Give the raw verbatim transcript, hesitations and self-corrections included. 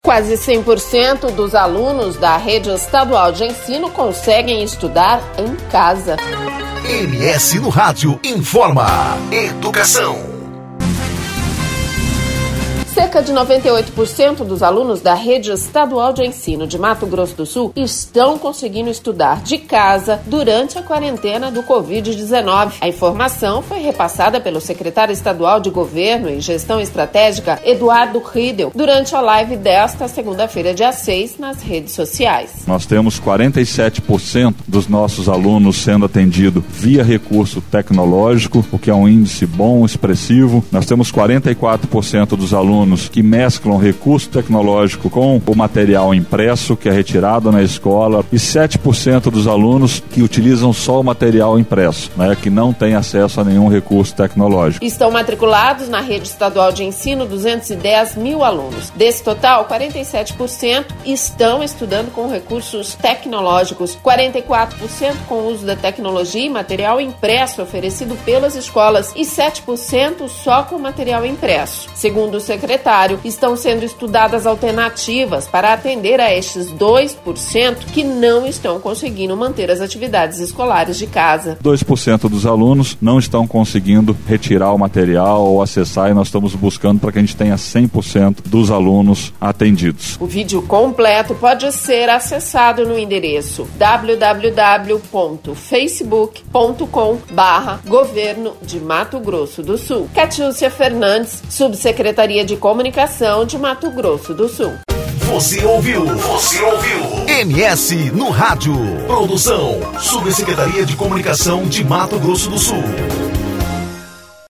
Quase cem por cento dos alunos da rede estadual de ensino conseguem estudar em casa. M S no Rádio informa. Educação. Cerca de noventa e oito por cento dos alunos da rede estadual de ensino de Mato Grosso do Sul estão conseguindo estudar de casa durante a quarentena do covid dezenove. A informação foi repassada pelo secretário estadual de Governo e Gestão Estratégica, Eduardo Riedel, durante a live desta segunda-feira, dia seis, nas redes sociais. Nós temos quarenta e sete por cento dos nossos alunos sendo atendido via recurso tecnológico, o que é um índice bom, expressivo. Nós temos quarenta e quatro por cento dos alunos que mesclam recurso tecnológico com o material impresso, que é retirado na escola, e sete por cento dos alunos que utilizam só o material impresso, né, que não tem acesso a nenhum recurso tecnológico. Estão matriculados na rede estadual de ensino duzentos e dez mil alunos. Desse total, quarenta e sete por cento estão estudando com recursos tecnológicos, quarenta e quatro por cento com o uso da tecnologia e material impresso oferecido pelas escolas e sete por cento só com material impresso. Segundo o secretário, estão sendo estudadas alternativas para atender a estes dois por cento que não estão conseguindo manter as atividades escolares de casa. dois por cento dos alunos não estão conseguindo retirar o material ou acessar, e nós estamos buscando para que a gente tenha cem por cento dos alunos atendidos. O vídeo completo pode ser acessado no endereço w w w ponto facebook ponto com barra Governo de Mato Grosso do Sul. Catiúcia Fernandes, Subsecretaria de Comunicação de Mato Grosso do Sul. Você ouviu? Você ouviu? M S no Rádio. Produção, Subsecretaria de Comunicação de Mato Grosso do Sul.